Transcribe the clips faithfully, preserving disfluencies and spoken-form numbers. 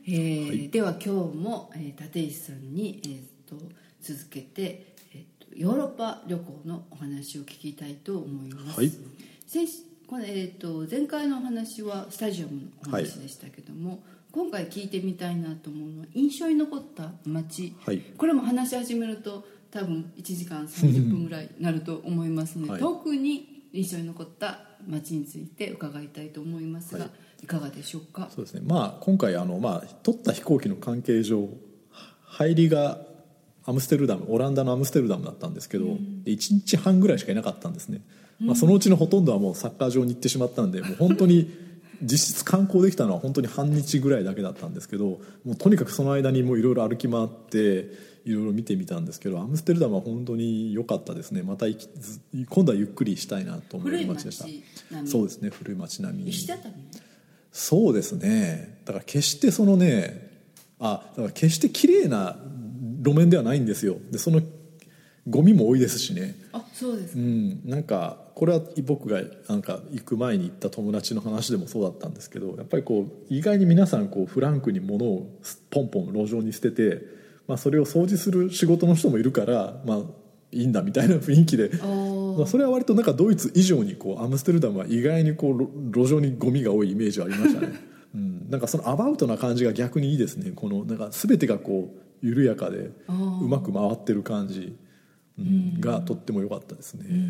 えーはい、 では今日も、えー、立石さんに、えー、と続けて、えー、とヨーロッパ旅行のお話を聞きたいと思います。 はい、 先この、えー、と前回のお話はスタジアムのお話でしたけども、はい、今回聞いてみたいなと思うのは印象に残った街、はい、これも話し始めると多分いちじかんさんじゅっぷんぐらいになると思いますので、はい、特に印象に残った街について伺いたいと思いますが、はい、いかがでしょうか。 そうですね、まあ、今回あの、まあ、取った飛行機の関係上入りがアムステルダムオランダのアムステルダムだったんですけど、うん、いちにちはんぐらいしかいなかったんですね、うん、まあ、そのうちのほとんどはもうサッカー場に行ってしまったんで、もう本当に実質観光できたのは本当に半日ぐらいだけだったんですけど、もうとにかくその間にいろいろ歩き回っていろいろ見てみたんですけど、アムステルダムは本当に良かったですね。また今度はゆっくりしたいなと思う街でした。 古い街並み。 そうですね、古い街並み。 石畳。 そうですね。だから決してそのね、あ、だから決して綺麗な路面ではないんですよ。で、そのゴミも多いですしね。 あ、そうですか。 うん、なんかこれは僕がなんか行く前に行った友達の話でもそうだったんですけど、やっぱりこう意外に皆さんこうフランクに物をポンポン路上に捨てて。まあ、それを掃除する仕事の人もいるから、まあ、いいんだみたいな雰囲気で、まあ、それは割となんかドイツ以上にこうアムステルダムは意外にこう路上にゴミが多いイメージはありましたね、うん、なんかそのアバウトな感じが逆にいいですね。このなんか全てがこう緩やかでうまく回ってる感じ、うん、がとっても良かったですね、うんうん、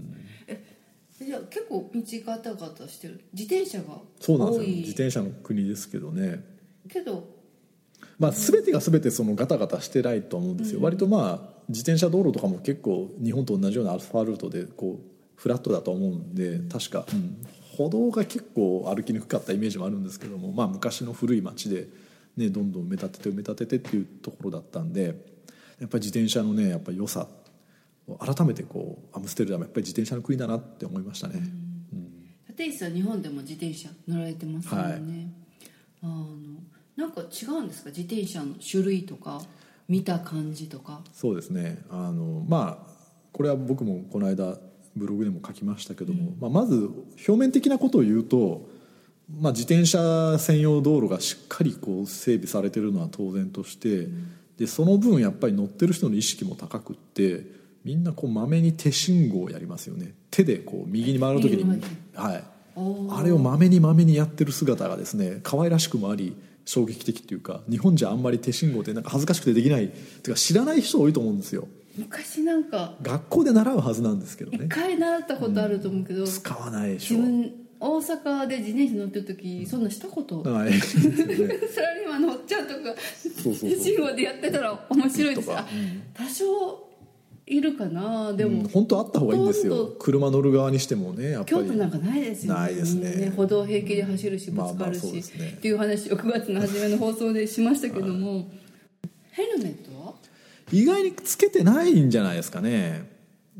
えじゃあ結構道ガタガタしてる自転車が多い。 そうなんですよ、自転車の国ですけどね。 けどまあ、全てが全てそのガタガタしてないと思うんですよ、うん、割とまあ自転車道路とかも結構日本と同じようなアスファルトでこうフラットだと思うんで、確か、うん、歩道が結構歩きにくかったイメージもあるんですけども、まあ、昔の古い町で、ね、どんどん埋め立てて埋め立ててっていうところだったんで、やっぱり自転車のねやっぱり良さを改めてこうアムステルダムやっぱり自転車の国だなって思いましたね、うんうん、 立石さん日本でも自転車乗られてますよね、はい、あのなんか違うんですか、自転車の種類とか見た感じとか。 そうですね、あのまあこれは僕もこの間ブログでも書きましたけども、うんまあ、まず表面的なことを言うと、まあ、自転車専用道路がしっかりこう整備されているのは当然として、うん、でその分やっぱり乗ってる人の意識も高くって、みんなこうまめに手信号をやりますよね。手でこう右に回る時に、はい、あれをまめにまめにやってる姿がですね可愛らしくもあり衝撃的っていうか、日本じゃあんまり手信号ってなんか恥ずかしくてできないっていうか知らない人多いと思うんですよ。 昔なんか学校で習うはずなんですけどね、 一回習ったことあると思うけど、うん、 使わないでしょ。 自分大阪で自転車乗ってる時、うん、そんなしたことない、 ね、 サラリーマンのおっちゃんとか手信号でやってたら面白いですが、うん、多少いるかな。でも、うん、 本当あった方がいいんですよ。車乗る側にしてもね、やっぱり京都なんかないですよね。 ないですね、 ね、歩道平気で走るしぶつかるし、ね、っていう話をくがつの初めの放送でしましたけどもヘルメットは意外につけてないんじゃないですかね、うん、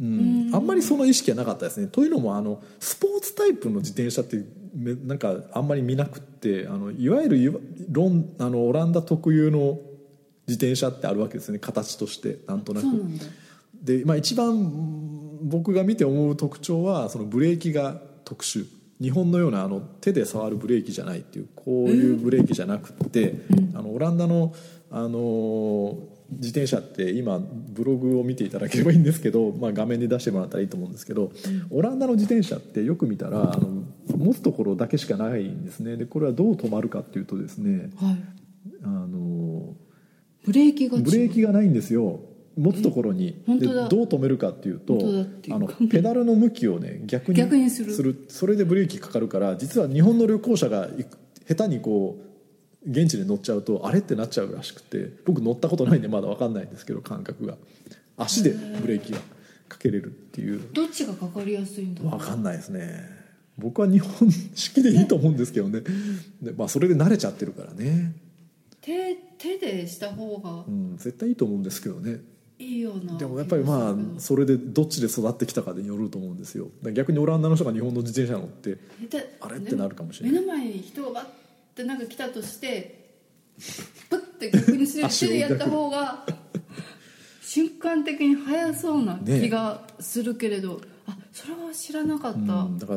あんまりその意識はなかったですね。というのもあのスポーツタイプの自転車ってなんかあんまり見なくって、あのいわゆるロンあのオランダ特有の自転車ってあるわけですね、形としてなんとなく。 そうなんだ。 で、まあ、一番僕が見て思う特徴はそのブレーキが特殊。日本のようなあの手で触るブレーキじゃないっていう、こういうブレーキじゃなくて、えー、あのオランダの、あの自転車って今ブログを見ていただければいいんですけど、まあ、画面で出してもらったらいいと思うんですけど、オランダの自転車ってよく見たらあの持つところだけしかないんですね。でこれはどう止まるかっていうとですね、はい、あのブレーキがブレーキがないんですよ。持つところにでどう止めるかっていうと、あのペダルの向きをね逆に、 逆にする、 するそれでブレーキかかるから、実は日本の旅行者が下手にこう現地で乗っちゃうとあれってなっちゃうらしくて、僕乗ったことないんでまだ分かんないんですけど、感覚が足でブレーキがかけれるっていう。 どっちがかかりやすいんだろう。 分かんないですね。僕は日本式でいいと思うんですけどね。で、まあ、それで慣れちゃってるからね。 手, 手でした方が、 うん、絶対いいと思うんですけどね。 いいよな。 でもやっぱりまあそれでどっちで育ってきたかでよると思うんですよ。逆にオランダの人が日本の自転車乗ってあれってなるかもしれない。 目の前に人がバッてなんか来たとしてプッて逆にする手でやった方が瞬間的に速そうな気がするけれど、ね、あ、それは知らなかった、 うん、だから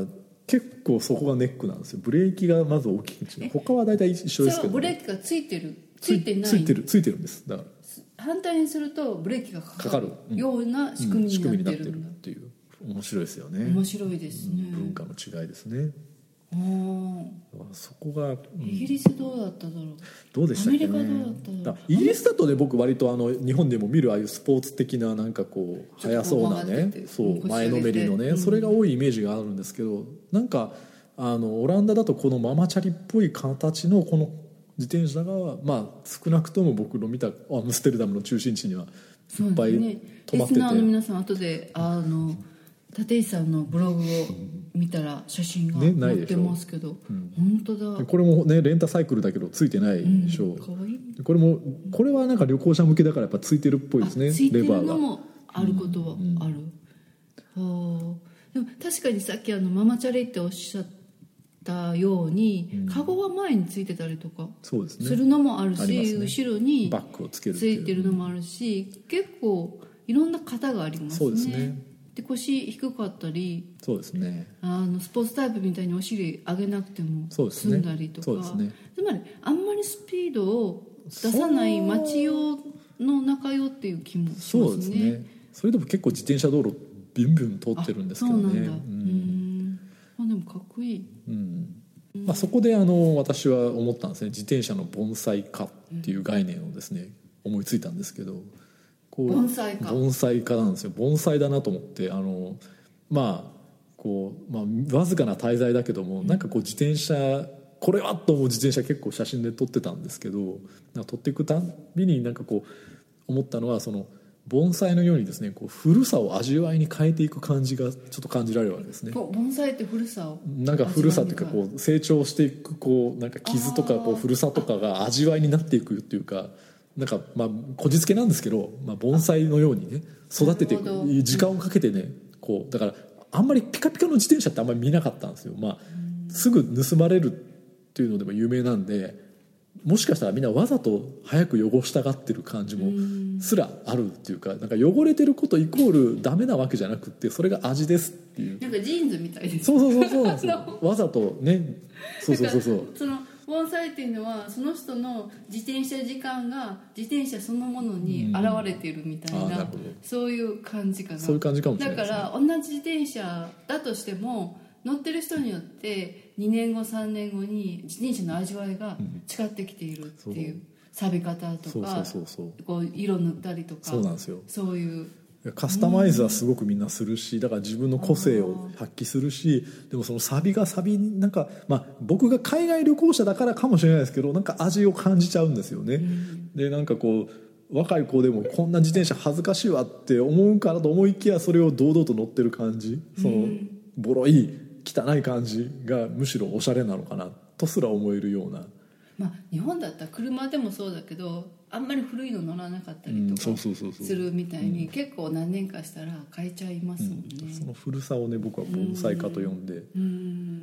結構そこがネックなんですよ。ブレーキがまず大きく違う。他は大体一緒ですけど、ね、 それはブレーキがついてるついてないついてるついてるんです。だから反対にするとブレーキがかかるような仕組みになってるんだ、 うん、っていう面白いですよね。 面白いですね、 うん、文化の違いですね。 あそこが、うん、 イギリスどうだっただろう。 どうでしたっけね。アメリカどうだっただろう。イギリスだとね、僕割とあの日本でも見るああいうスポーツ的ななんかこう速そうなね、そう前のめりのね、うん、それが多いイメージがあるんですけど、なんかあのオランダだとこのママチャリっぽい形のこの自転車が、まあ、少なくとも僕の見たアムステルダムの中心地にはいっぱい止まってて、 リスナーの皆さん後であの立石さんのブログを見たら写真が載ってますけど、ね、うん、本当だ。 これもねレンタサイクルだけどついてないでしょう、うん、かわいい。これもこれはなんか旅行者向けだからやっぱついてるっぽいですね。 ついてるのもあることはある、うん、はあ。でも確かにさっきあのママチャリっておっしゃったように、うん、カゴが前についてたりとかするのもあるし、ね、後ろにバッグをつけるついてるのもあるし、結構いろんな型がありますね。 そうですね。 で腰低かったり、 そうですね、 あのスポーツタイプみたいにお尻上げなくても済んだりとか、そうですね、つまりあんまりスピードを出さない街用の中用っていう気もしますね。そうですね。 それでも結構自転車道路ビュンビュン通ってるんですけどね。 そうなんだ、うん、あでもかっこいい、 うんまあ、そこであの私は思ったんですね。自転車の盆栽化っていう概念をですね、うん、思いついたんですけど、こう盆栽化盆栽化なんですよ。盆栽だなと思って、あのまあこう、まあ、わずかな滞在だけども、うん、なんかこう自転車これはと思う自転車結構写真で撮ってたんですけど、なんか撮っていくたびになんかこう思ったのは、その盆栽のようにですね、こう古さを味わいに変えていく感じがちょっと感じられるわけですね。 盆栽って古さをなんか古さっていうかこう成長していくこうなんか傷とかこう古さとかが味わいになっていくっていうか、なんかまあこじつけなんですけど、まあ、盆栽のようにね育てていく時間をかけてね、こうだからあんまりピカピカの自転車ってあんまり見なかったんですよ。まあ、すぐ盗まれるっていうのでも有名なんで、もしかしたらみんなわざと早く汚したがってる感じもすらあるっていうか、なんか汚れてることイコールダメなわけじゃなくて、それが味ですっていう、 なんかジーンズみたいです。 そうそうそうそうなんですよわざとね、そうそうそうそう、 その盆栽っていうのはその人の自転車時間が自転車そのものに現れているみたいな、うん、そういう感じかな。 そういう感じかもしれないですね。 だから同じ自転車だとしても乗ってる人によってにねんごさんねんごに自転車の味わいが違ってきているっていう、うん、錆び方とかこう色塗ったりとか、 そうなんですよ。 そういうカスタマイズはすごくみんなするし、だから自分の個性を発揮するし、でもそのサビがサビなんか、まあ、僕が海外旅行者だからかもしれないですけど、なんか味を感じちゃうんですよね、うん、でなんかこう若い子でもこんな自転車恥ずかしいわって思うかなと思いきや、それを堂々と乗ってる感じ、そのボロい汚い感じがむしろおしゃれなのかなとすら思えるような、 まあ、日本だったら車でもそうだけどあんまり古いの乗らなかったりとかするみたいに、結構何年かしたら変えちゃいますもんね、 うん、その古さをね僕は盆栽化と呼んで、うん、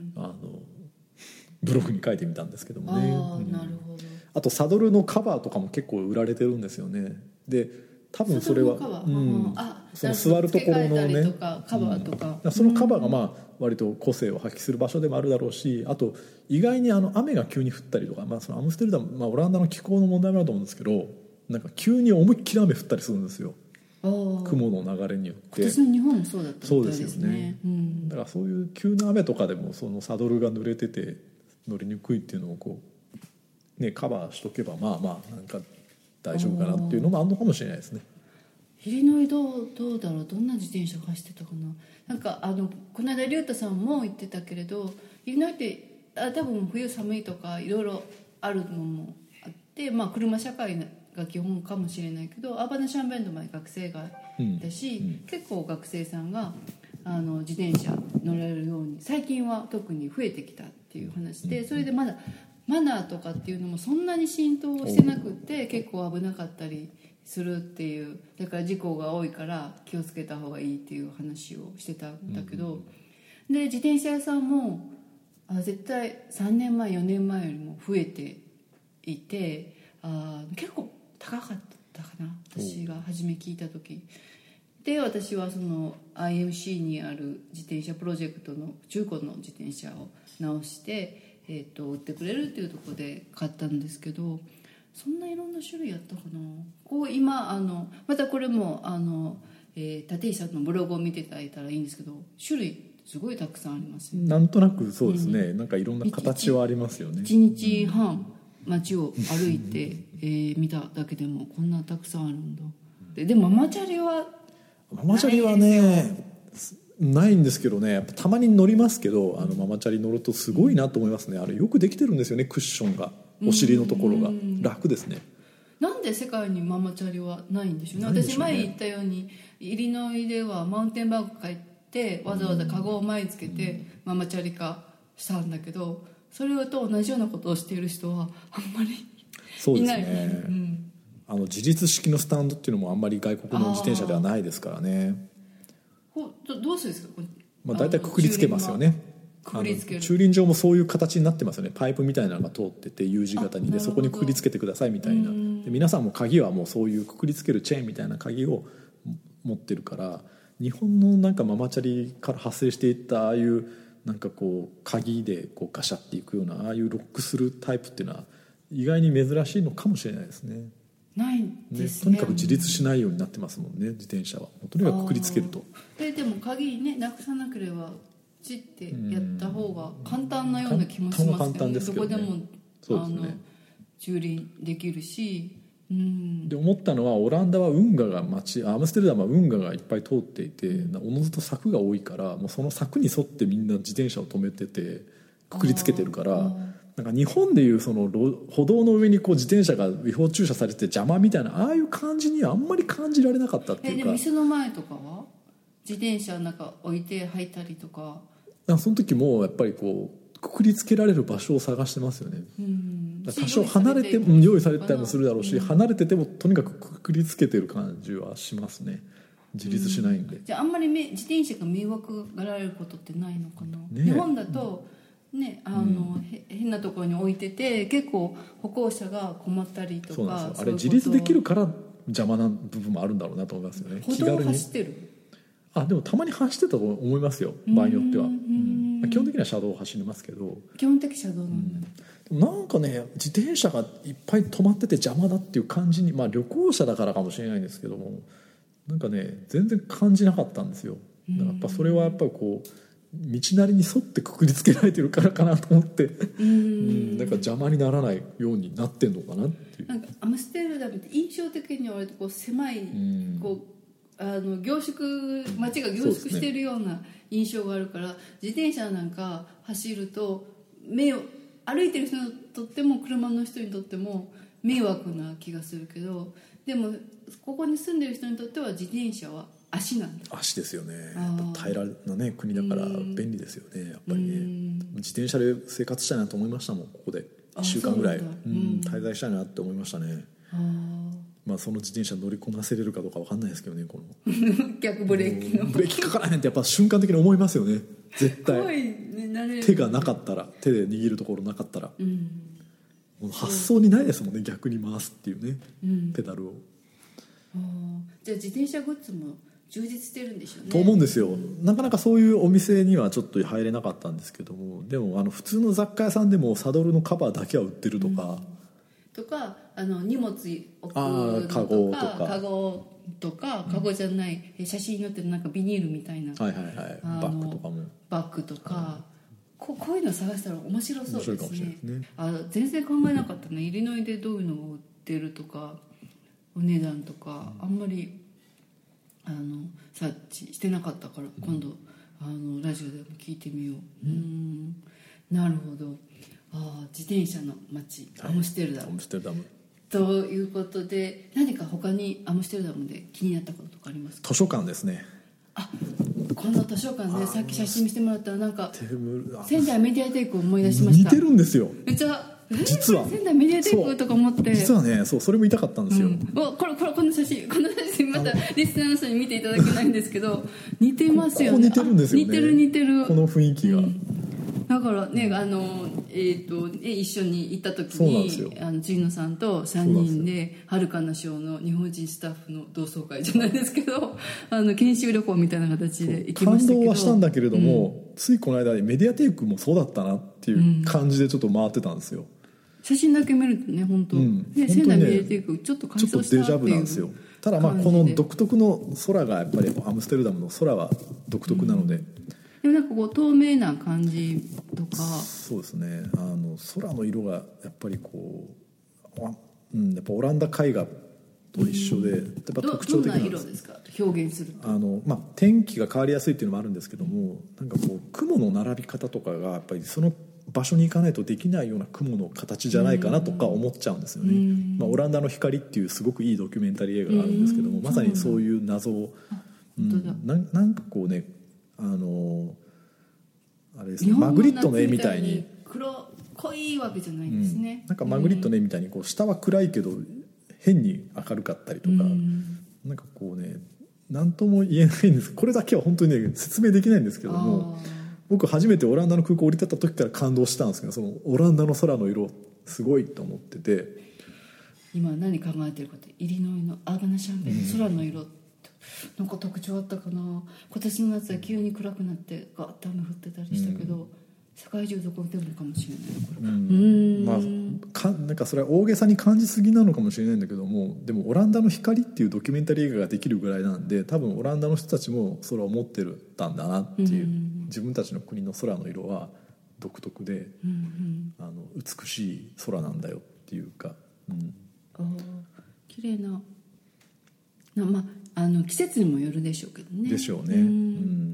あのブログに書いてみたんですけどもね。 あ、うん、なるほど。 あとサドルのカバーとかも結構売られてるんですよね。で多分それは、うん、その座るところのねカバーとか、 うん、そのカバーがまあ割と個性を発揮する場所でもあるだろうし、あと意外にあの雨が急に降ったりとか、まあ、そのアムステルダム、まあ、オランダの気候の問題もあると思うんですけど、なんか急に思いっきり雨降ったりするんですよ、雲の流れによって。 今年の日本もそうだったみたいですね。 そうですよね、うん、だからそういう急な雨とかでもそのサドルが濡れてて乗りにくいっていうのをこう、ね、カバーしとけばまあまあなんか大丈夫かなっていうのもあるのかもしれないですね。 イリノイどう、どうだろう、どんな自転車走ってたかな。なんかあのこの間龍太さんも言ってたけれど、イリノイってあ多分冬寒いとかいろいろあるのもあって、まあ、車社会が基本かもしれないけど、アーバナ・シャンベンド前学生街だし、うんうん、結構学生さんがあの自転車乗られるように最近は特に増えてきたっていう話で、それでまだマナーとかっていうのもそんなに浸透してなくって結構危なかったりするっていう、だから事故が多いから気をつけた方がいいっていう話をしてたんだけど、うん、で自転車屋さんもあ絶対さんねんまえよねんまえよりも増えていて、あ結構高かったかな、私が初め聞いた時で私はその アイエムシー にある自転車プロジェクトの中古の自転車を直して、えー、と売ってくれるっていうところで買ったんですけど、そんないろんな種類あったかな。こう今あのまたこれもあの、えー、立石さんのブログを見ていただいたらいいんですけど、種類すごいたくさんありますよね。 なんとなくそうですね、うん、なんかいろんな形はありますよね。 いちにちはん街を歩いて、えー、見ただけでもこんなたくさんあるんだ。で, でもママチャリはママチャリはねないんですけどね、やっぱたまに乗りますけど、あのママチャリ乗るとすごいなと思いますね。あれよくできてるんですよね、クッションが、お尻のところが楽ですね。 なんで世界にママチャリはないんでしょうね。私前言ったようにイリノイではマウンテンバイク帰ってわざわざカゴを前につけてママチャリ化したんだけど、それと同じようなことをしている人はあんまりいない。 そうですね、うん、あの自立式のスタンドっていうのもあんまり外国の自転車ではないですからね。 ど, どうするんですかこれ、 まあ、大体くくりつけますよね。 くくりつける、 駐輪場もそういう形になってますよね。パイプみたいなのが通ってて U 字型にで、そこにくくりつけてくださいみたいな。で皆さんも鍵はもうそういうくくりつけるチェーンみたいな鍵を持ってるから、日本のなんかママチャリから発生していったああいうなんかこう鍵でこうガシャっていくようなああいうロックするタイプっていうのは意外に珍しいのかもしれないですね。 ないですね。 ね、とにかく自立しないようになってますもんね、自転車は。とにかくくくりつけると。 で, でも鍵ねなくさなければチッてやった方が簡単なような気もしますけど ね, どこでもそうです、ね、あの駐輪できるし、うん、 で思ったのはオランダは運河が街、アムステルダムは運河がいっぱい通っていて、おのずと柵が多いから、もうその柵に沿ってみんな自転車を止めててくくりつけてるから、なんか日本でいうその歩道の上にこう自転車が違法駐車されて邪魔みたいなああいう感じにはあんまり感じられなかったっていうか。 えでも店の前とかは自転車なんか置いて履いたりとか。 その時もやっぱりこうくくりつけられる場所を探してますよね。うん多少離れても用意されてたりもするだろうし、うん、離れててもとにかくくくりつけてる感じはしますね。自立しないんで、 うん、じゃああんまり自転車が迷惑がられることってないのかな、ね、日本だとね、あのうん、変なところに置いてて結構歩行者が困ったりとか。 そうなんですよ。あれ自立できるから邪魔な部分もあるんだろうなと思いますよね。 歩道を走ってる？ あでもたまに走ってたと思いますよ、場合によっては。うん、基本的には車道を走りますけど。 基本的車道なんだ、 うん、なんかね自転車がいっぱい止まってて邪魔だっていう感じに、まあ旅行者だからかもしれないんですけども、なんかね全然感じなかったんですよ。だからやっぱそれはやっぱりこう道なりに沿ってくくりつけられてるからかなと思って、うん、なんか邪魔にならないようになってんのかなっていう。 なんかアムステルダムって印象的には割とこう狭い、こうあの凝縮街が凝縮しているような印象があるから、ね、自転車なんか走ると目を歩いてる人にとっても車の人にとっても迷惑な気がするけど、でもここに住んでる人にとっては自転車は足なんだ。 足ですよね。やっぱ平らな、ね、国だから便利ですよね。やっぱりね自転車で生活したいなと思いましたもん。ここでいっしゅうかんぐらい、うん、滞在したいなって思いましたね。あまあ、その自転車乗りこなせれるかどうか分かんないですけどね。この逆ブレーキのブレーキかからへんってやっぱ瞬間的に思いますよね。絶対怖い、ね、慣れる。手がなかったら、手で握るところなかったら、うん、もう発想にないですもんね、逆に回すっていうね、うん、ペダルを。 あじゃあ自転車グッズも充実してるんでしょうね。 と思うんですよ。なかなかそういうお店にはちょっと入れなかったんですけども、でもあの普通の雑貨屋さんでもサドルのカバーだけは売ってるとか、うんとかあの荷物置くのとかカゴとかカゴとかカゴじゃない、うん、写真に載ってるなんかビニールみたいな、 はいはいはい、バッグとかもバッグとか、はい、こ, こういうの探したら面白そうですね。面白いかもしれないですね。あ全然考えなかったね。イリノイでどういうのが売ってるとかお値段とか、うん、あんまりあの察知してなかったから、うん、今度あのラジオでも聞いてみよう。うん、うんなるほど。あ自転車の街、はい、アムステルダム、 アムステルダムということで、何か他にアムステルダムで気になったこととかありますか？ 図書館ですね。 あこの図書館ね、さっき写真見せてもらったらなんか仙台メディアテイクを思い出しました。 似てるんですよ。 めっちゃ実は仙台メディアテイクとか思って実はねそうそれも言いたかったんですよ、うん、 おこれこれこの写真この写真またリスナーの人に見ていただけないんですけど似てますよね。 ここ似てるんですよね。 似てる似てるこの雰囲気が、うん、 なだからね、うん、あのえーとね、一緒に行った時にあの辻野さんとさんにんではるかな賞の日本人スタッフの同窓会じゃないですけどあの研修旅行みたいな形で行きましたけど、 感動はしたんだけれども、うん、ついこの間メディアテイクもそうだったなっていう感じでちょっと回ってたんですよ、うん、 写真だけ見るとね本当、うんね、仙台メディアテイクちょっと感想したっていう、 ちょっとデジャブなんですよ。ただまあこの独特の空がやっぱりアムステルダムの空は独特なので、うん、 でもなんかこう透明な感じとか、 そうですね、あの空の色がやっぱりこう、うん、やっぱオランダ絵画と一緒で、うん、やっぱ特徴的なんです。 ど, どんな色ですか表現すると。 あの、まあ、天気が変わりやすいっていうのもあるんですけども、なんかこう雲の並び方とかがやっぱりその場所に行かないとできないような雲の形じゃないかなとか思っちゃうんですよね、まあ、オランダの光っていうすごくいいドキュメンタリー映画があるんですけども、まさにそういう謎を、うん、な, なんかこうね、あのあれですね、マグリットの絵みたいに黒濃いわけじゃないんですね、 うん、なんかマグリットの絵みたいにこう下は暗いけど変に明るかったりとか、うん、なんかこうね何とも言えないんです。これだけは本当にね説明できないんですけども、僕初めてオランダの空港降り立った時から感動したんですけど、そのオランダの空の色すごいと思ってて、 今何考えてるかって、イリノイのアーバナシャンベン、うん、空の色ってなんか特徴あったかな。今年の夏は急に暗くなってガーッと雨降ってたりしたけど、うん、世界中どこでもかもしれないこれ、うん、 まあかなんかそれは大げさに感じすぎなのかもしれないんだけども、でもオランダの光っていうドキュメンタリー映画ができるぐらいなんで、多分オランダの人たちもそれを思ってたんだなっていう、うん、自分たちの国の空の色は独特で、うん、あの美しい空なんだよっていうか、うん、 あ綺麗な、まあ、あの季節にもよるでしょうけどね。 でしょうね、 うんうん、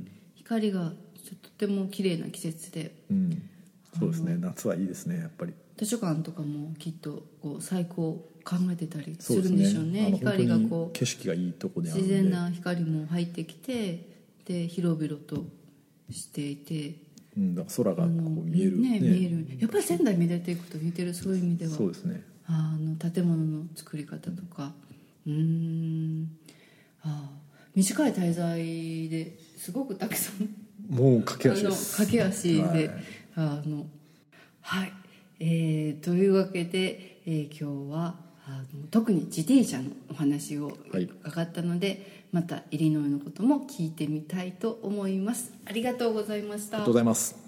光がとても綺麗な季節で、 うん、そうですね、夏はいいですね。やっぱり図書館とかもきっとこう最高考えてたりするんでしょうね。そうですね、光がこう景色がいいとこであるんで自然な光も入ってきて、で広々としていて、 うん、だから空がこう見える、 ね、見える。やっぱり仙台メディアテイクと似てる、そういう意味では。 そうですね、 あの建物の作り方とか、うーん、あ短い滞在ですごくたくさんもう駆け足です。 駆け足で、はい、あのはい、えー、というわけで、えー、今日はあの特に自転車のお話を伺ったので、はい、またイリノイのことも聞いてみたいと思います。ありがとうございました。 ありがとうございます。